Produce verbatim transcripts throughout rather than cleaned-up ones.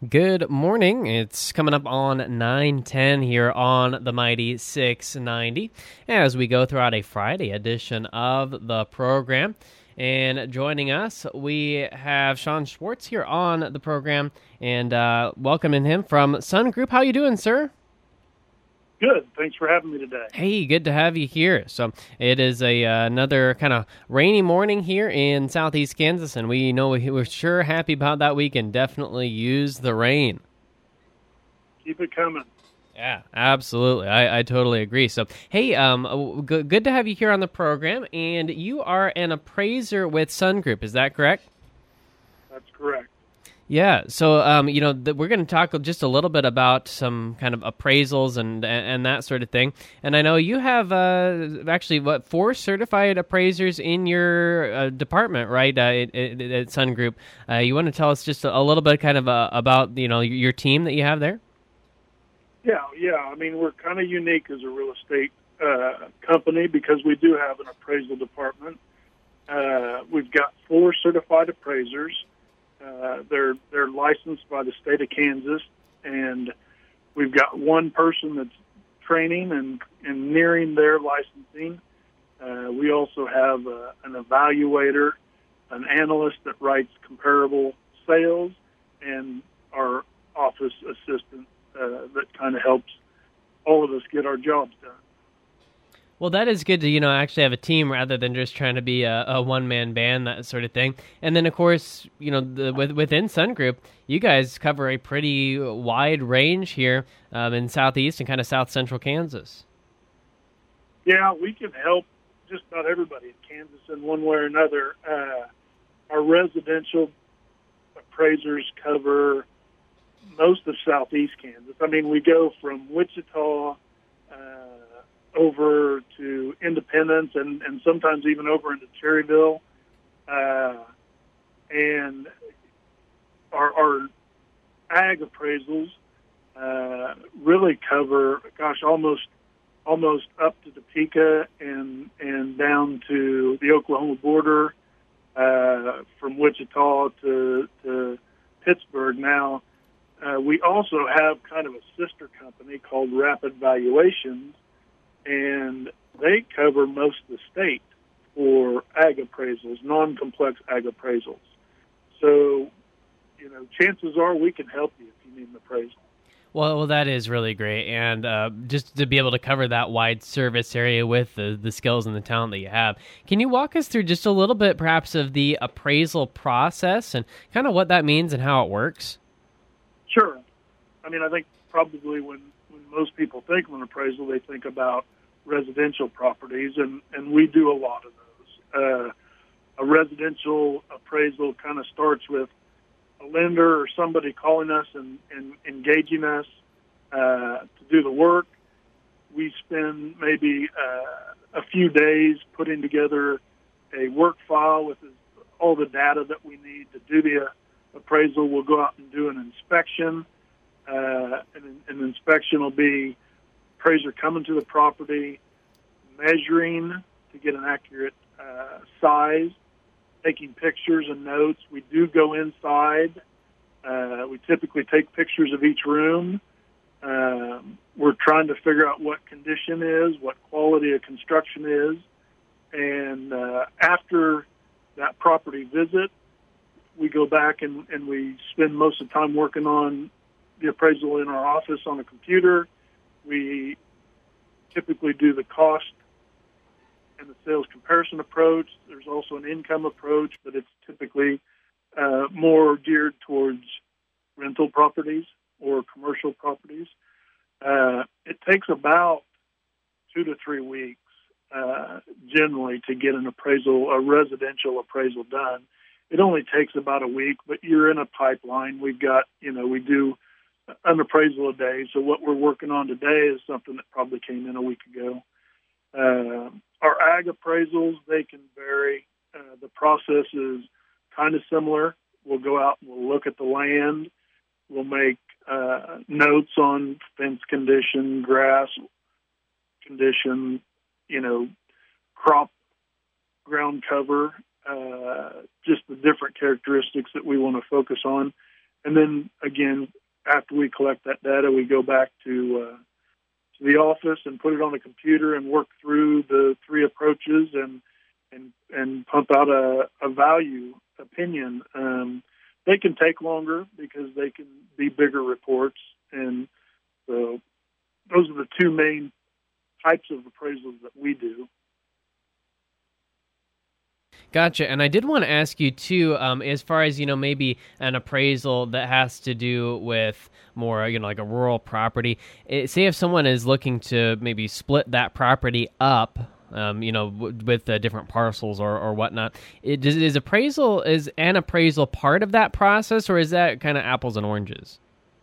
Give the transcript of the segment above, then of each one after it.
Good morning. It's coming up on nine ten here on the Mighty six ninety as we go throughout a Friday edition of the program. And joining us, we have Sean Schwartz here on the program, and uh, welcoming him from Sun Group. How you doing, sir? Good. Thanks for having me today. Hey, good to have you here. So it is a uh, another kind of rainy morning here in southeast Kansas, and we know we- we're sure happy about that. We can definitely use the rain. Keep it coming. Yeah, absolutely. I, I totally agree. So, hey, um, good, good to have you here on the program, and you are an appraiser with Sun Group. Is that correct? That's correct. Yeah, so um, you know th- we're going to talk just a little bit about some kind of appraisals and and that sort of thing. And I know you have uh, actually what four certified appraisers in your uh, department, right? Uh, at, at Sun Group. Uh, you want to tell us just a, a little bit, kind of uh, about you know your team that you have there? Yeah, yeah. I mean, we're kind of unique as a real estate uh, company because we do have an appraisal department. Uh, we've got four certified appraisers. Uh, they're they're licensed by the state of Kansas, and we've got one person that's training and, and nearing their licensing. Uh, we also have uh, an evaluator, an analyst that writes comparable sales, and our office assistant uh, that kind of helps all of us get our jobs done. Well, that is good to, you know, actually have a team rather than just trying to be a, a one-man band, that sort of thing. And then, of course, you know, the, with, within Sun Group, you guys cover a pretty wide range here um, in southeast and kind of south central Kansas. Yeah, we can help just about everybody in Kansas in one way or another. Uh, our residential appraisers cover most of southeast Kansas. I mean, we go from Wichita uh, over to Independence and, and sometimes even over into Cherryville. Uh, and our, our ag appraisals uh, really cover, gosh, almost almost up to Topeka and, and down to the Oklahoma border, uh, from Wichita to, to Pittsburgh. Now, uh, we also have kind of a sister company called Rapid Valuations, and they cover most of the state for ag appraisals, non-complex ag appraisals. So, you know, chances are we can help you if you need an appraisal. Well, well, that is really great, and uh, just to be able to cover that wide service area with the, the skills and the talent that you have. Can you walk us through just a little bit, perhaps, of the appraisal process and kind of what that means and how it works? Sure. I mean, I think probably when when most people think of an appraisal, they think about residential properties, and, and we do a lot of those. Uh, a residential appraisal kind of starts with a lender or somebody calling us and, and engaging us uh, to do the work. We spend maybe uh, a few days putting together a work file with all the data that we need to do the appraisal. We'll go out and do an inspection. Uh, and an inspection will be appraiser coming to the property, measuring to get an accurate uh, size, taking pictures and notes. We do go inside. Uh, we typically take pictures of each room. Um, we're trying to figure out what condition is, what quality of construction is. And uh, after that property visit, we go back and, and we spend most of the time working on the appraisal in our office on a computer. We typically do the cost and the sales comparison approach. There's also an income approach, but it's typically uh, more geared towards rental properties or commercial properties. Uh, it takes about two to three weeks uh, generally to get an appraisal, a residential appraisal done. It only takes about a week, but you're in a pipeline. We've got, you know, we do an appraisal a day. So what we're working on today is something that probably came in a week ago. Uh, our ag appraisals, they can vary. Uh, the process is kind of similar. We'll go out and we'll look at the land. We'll make uh, notes on fence condition, grass condition, you know, crop ground cover, uh, just the different characteristics that we want to focus on. and then again, after we collect that data, we go back to uh, to the office and put it on a computer and work through the three approaches and and and pump out a, a value opinion. Um, they can take longer because they can be bigger reports, and so those are the two main types of appraisals that we do. Gotcha. And I did want to ask you too, um, as far as, you know, maybe an appraisal that has to do with more, you know, like a rural property. It, say if someone is looking to maybe split that property up, um, you know, w- with uh, different parcels or, or whatnot. It, is, is appraisal is an appraisal part of that process, or is that kind of apples and oranges?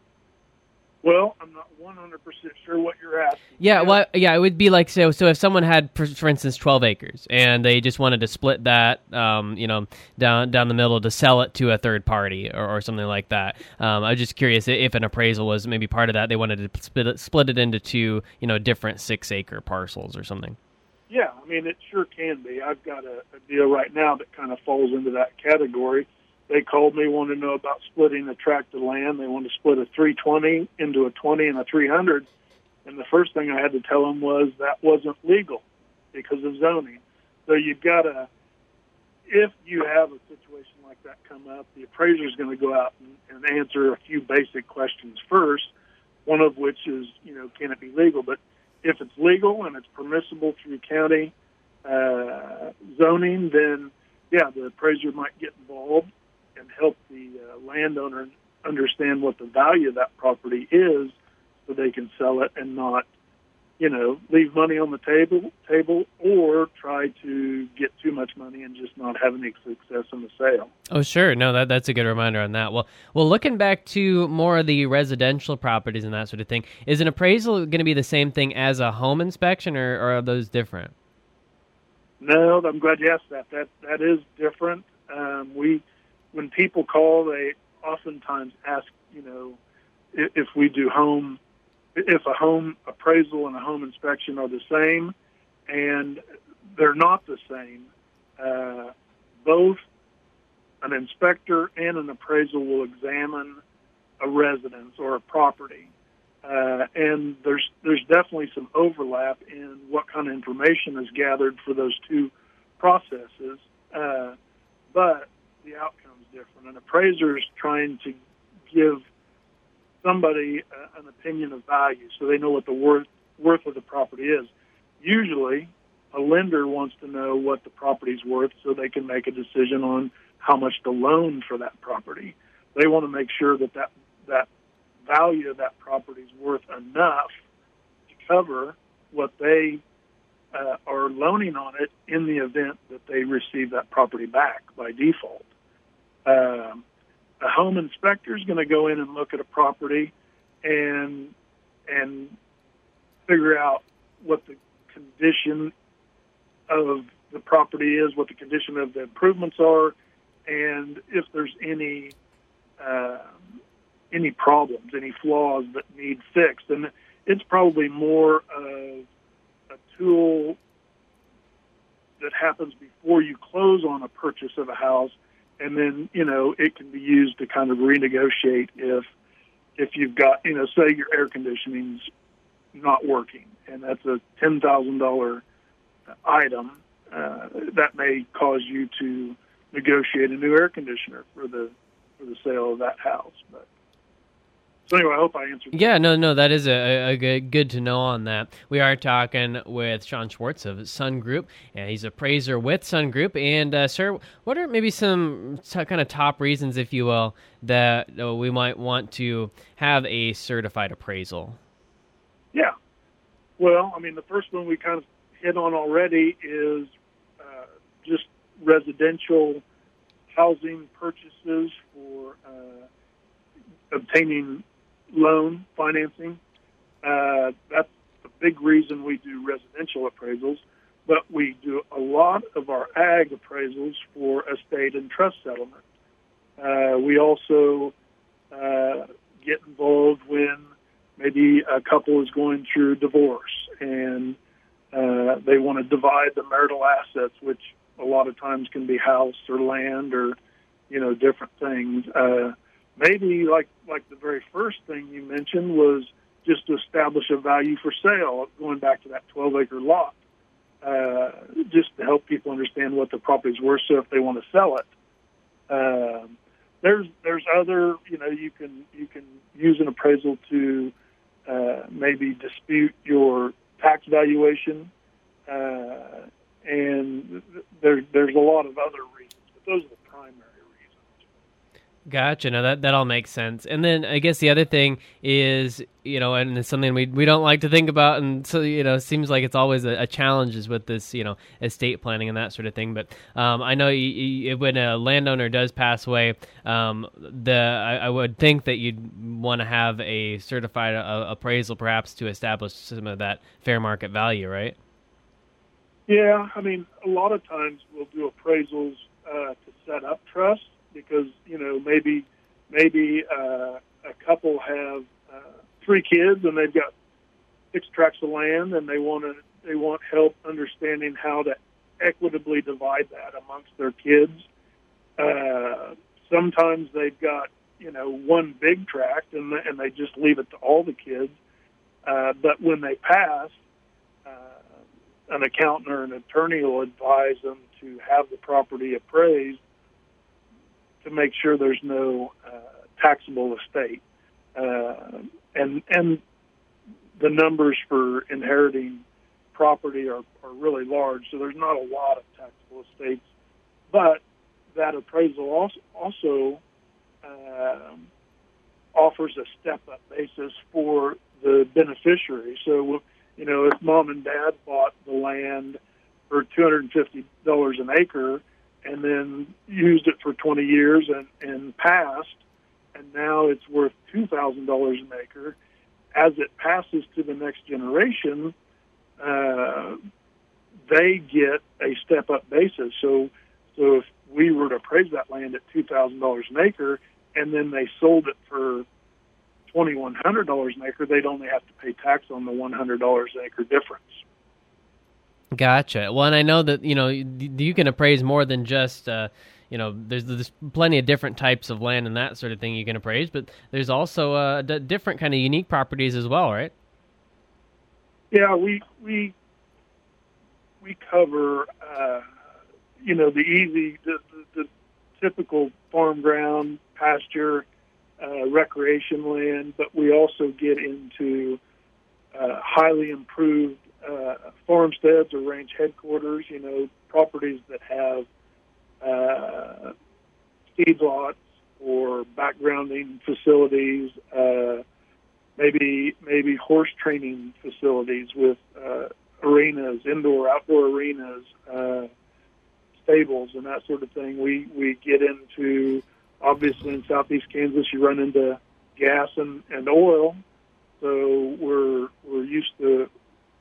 Well, I'm not one hundred percent sure what you're asking. Yeah, well, yeah, it would be like, so, so if someone had, for, for instance, twelve acres, and they just wanted to split that, um, you know, down down the middle to sell it to a third party or, or something like that. Um, I was just curious if an appraisal was maybe part of that. They wanted to split it, split it into two, you know, different six-acre parcels or something. Yeah, I mean, it sure can be. I've got a, a deal right now that kind of falls into that category. They called me, wanted to know about splitting a tract of land. They wanted to split a three twenty into a twenty and a three hundred. And the first thing I had to tell them was that wasn't legal because of zoning. So you've got to, if you have a situation like that come up, the appraiser is going to go out and, and answer a few basic questions first, one of which is, you know, can it be legal? But if it's legal and it's permissible through county uh, zoning, then, yeah, the appraiser might get involved and help the uh, landowner understand what the value of that property is so they can sell it and not, you know, leave money on the table table or try to get too much money and just not have any success in the sale. Oh, sure. No, that that's a good reminder on that. Well, well, looking back to more of the residential properties and that sort of thing, is an appraisal going to be the same thing as a home inspection, or, or are those different? No, I'm glad you asked that. That that is different. Um, we When people call, they oftentimes ask, you know, if, if we do home, if a home appraisal and a home inspection are the same, and they're not the same. Uh, both an inspector and an appraisal will examine a residence or a property, uh, and there's there's definitely some overlap in what kind of information is gathered for those two processes, uh, but the outcome is different. An appraiser is trying to give somebody uh, an opinion of value so they know what the worth worth of the property is. Usually, a lender wants to know what the property's worth so they can make a decision on how much to loan for that property. They want to make sure that that, that value of that property is worth enough to cover what they uh, are loaning on it in the event that they receive that property back by default. Um, a home inspector is going to go in and look at a property and and figure out what the condition of the property is, what the condition of the improvements are, and if there's any uh, any problems, any flaws that need fixed. And it's probably more of a tool that happens before you close on a purchase of a house. And then, you know, it can be used to kind of renegotiate if if you've got, you know, say your air conditioning's not working, and that's a ten thousand dollars item, uh, that may cause you to negotiate a new air conditioner for the for the sale of that house. But so anyway, I hope I answered. Yeah, no, no, that is a, a good, good to know on that. We are talking with Sean Schwartz of Sun Group, and he's a appraiser with Sun Group. And, uh, sir, what are maybe some t- kind of top reasons, if you will, that uh, we might want to have a certified appraisal? Yeah. Well, I mean, the first one we kind of hit on already is uh, just residential housing purchases for uh, obtaining loan financing. Uh, that's a big reason we do residential appraisals, but we do a lot of our ag appraisals for estate and trust settlement. Uh, we also uh, get involved when maybe a couple is going through divorce and uh, they want to divide the marital assets, which a lot of times can be house or land or, you know, different things. Uh, maybe like like the very first thing you mentioned was just to establish a value for sale, going back to that twelve acre lot, uh, just to help people understand what the property's worth. So if they want to sell it, um, there's there's other you know you can you can use an appraisal to uh, maybe dispute your tax valuation, uh, and there there's a lot of other reasons, but those are the primary reasons. Gotcha. No, that, that all makes sense. And then I guess the other thing is, you know, and it's something we we don't like to think about, and so, you know, it seems like it's always a, a challenge is with this, you know, estate planning and that sort of thing. But um, I know you, you, when a landowner does pass away, um, the I, I would think that you'd want to have a certified uh, appraisal perhaps to establish some of that fair market value, right? Yeah, I mean, a lot of times we'll do appraisals uh, to set up trust. Because you know maybe maybe uh, a couple have uh, three kids and they've got six tracts of land and they want to they want help understanding how to equitably divide that amongst their kids. Uh, sometimes they've got you know one big tract and and they just leave it to all the kids. Uh, but when they pass, uh, an accountant or an attorney will advise them to have the property appraised to make sure there's no uh, taxable estate. Uh, and and the numbers for inheriting property are, are really large, so there's not a lot of taxable estates. But that appraisal also, also uh, offers a step-up basis for the beneficiary. So, you know, if mom and dad bought the land for two hundred fifty dollars an acre, and then used it for twenty years and, and passed, and now it's worth two thousand dollars an acre. As it passes to the next generation, uh, they get a step-up basis. So so if we were to appraise that land at two thousand dollars an acre, and then they sold it for two thousand one hundred dollars an acre, they'd only have to pay tax on the one hundred dollars an acre difference. Gotcha. Well, and I know that, you know, you can appraise more than just, uh, you know, there's there's plenty of different types of land and that sort of thing you can appraise, but there's also uh, d- different kind of unique properties as well, right? Yeah, we we we cover, uh, you know, the easy, the, the, the typical farm ground, pasture, uh, recreation land, but we also get into uh, highly improved Uh, farmsteads or ranch headquarters, you know, properties that have uh, feedlots or backgrounding facilities, uh, maybe maybe horse training facilities with uh, arenas, indoor, outdoor arenas, uh, stables, and that sort of thing. We we get into, obviously in southeast Kansas, you run into gas and, and oil, so we're we're used to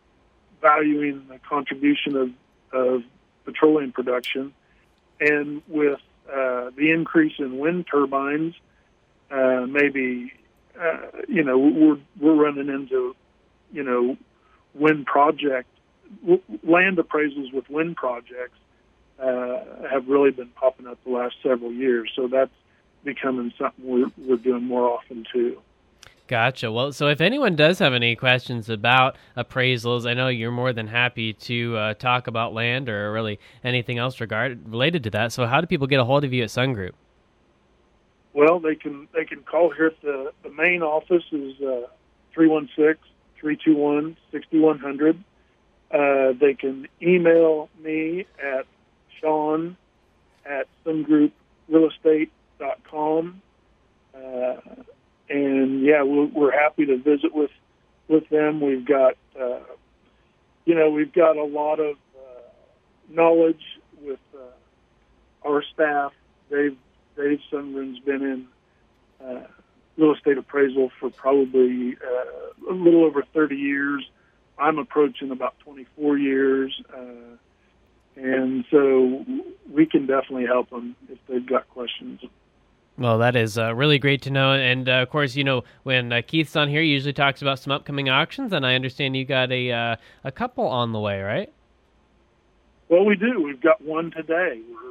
valuing the contribution of, of petroleum production. And with uh, the increase in wind turbines, uh, maybe, uh, you know, we're, we're running into, you know, wind project, w- land appraisals with wind projects uh, have really been popping up the last several years. So that's becoming something we're, we're doing more often too. Gotcha. Well, so if anyone does have any questions about appraisals, I know you're more than happy to uh, talk about land or really anything else regard related to that. So how do people get a hold of you at Sun Group? Well, they can they can call here at the, the main office is uh, three one six, three two one, six one zero zero. Uh, they can email me at Sean at sungroup real estate dot com. Uh, And yeah, we're, we're happy to visit with, with them. We've got, uh, you know, we've got a lot of uh, knowledge with uh, our staff. Dave, Dave Sundgren's been in uh, real estate appraisal for probably uh, a little over thirty years. I'm approaching about twenty-four years. Uh, and so we can definitely help them if they've got questions. Well, that is uh, really great to know. And, uh, of course, you know, when uh, Keith's on here, he usually talks about some upcoming auctions, and I understand you got a uh, a couple on the way, right? Well, we do. We've got one today. We're uh,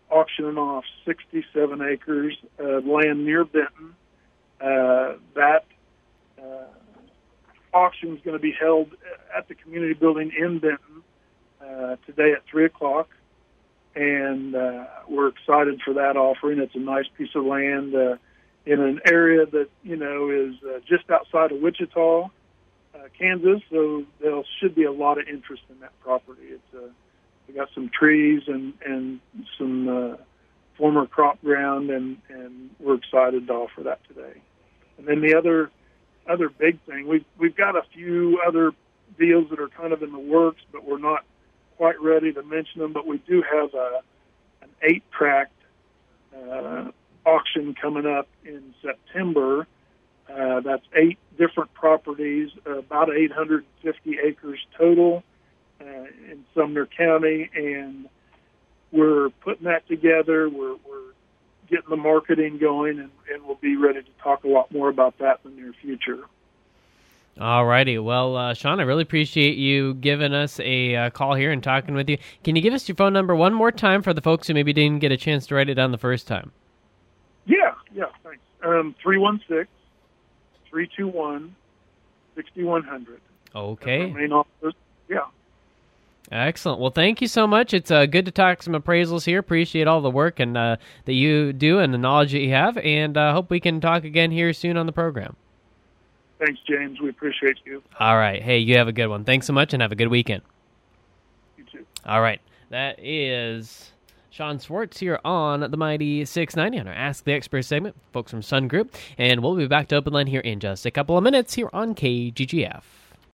auctioning off sixty-seven acres of land near Benton. Uh, that uh, auction is going to be held at the community building in Benton uh, today at three o'clock. And uh, we're excited for that offering. It's a nice piece of land uh, in an area that, you know, is uh, just outside of Wichita, uh, Kansas. So there should be a lot of interest in that property. It's uh, we got some trees and, and some uh, former crop ground, and, and we're excited to offer that today. And then the other other big thing, we've, we've got a few other deals that are kind of in the works, but we're not quite ready to mention them, but we do have a, an eight-tract uh, auction coming up in September. Uh, that's eight different properties, uh, about eight hundred fifty acres total uh, in Sumner County, and we're putting that together. We're, we're getting the marketing going, and, and we'll be ready to talk a lot more about that in the near future. All righty. Well, uh, Sean, I really appreciate you giving us a uh, call here and talking with you. Can you give us your phone number one more time for the folks who maybe didn't get a chance to write it down the first time? Yeah, yeah, thanks. Um, three one six, three two one, six one zero zero. Okay. That's our main office. Yeah. Excellent. Well, thank you so much. It's uh, good to talk some appraisals here. Appreciate all the work and uh, that you do and the knowledge that you have, and uh, hope we can talk again here soon on the program. Thanks, James. We appreciate you. All right. Hey, you have a good one. Thanks so much, and have a good weekend. You too. All right. That is Sean Swartz here on the Mighty six ninety on our Ask the Expert segment, folks from Sun Group, and we'll be back to Open Line here in just a couple of minutes here on K G G F.